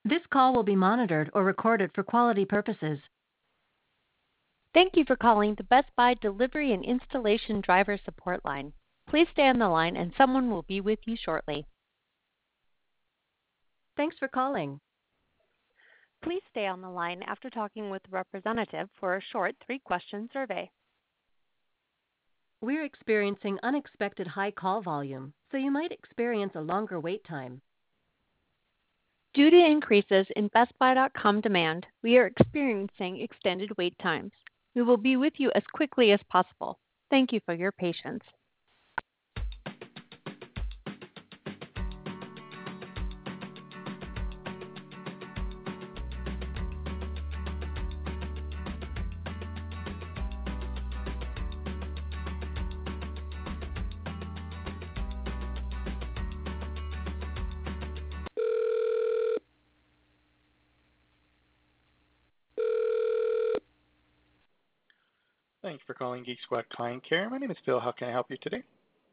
This call will be monitored or recorded for quality purposes. Thank you for calling the Best Buy Delivery and Installation Driver Support Line. Please stay on the line and someone will be with you shortly. Thanks for calling. Please stay on the line after talking with a representative for a short 3-question survey. We're experiencing unexpected high call volume, so you might experience a longer wait time. Due to increases in BestBuy.com demand, we are experiencing extended wait times. We will be with you as quickly as possible. Thank you for your patience. Thanks for calling Geek Squad Client Care. My name is Phil. How can I help you today?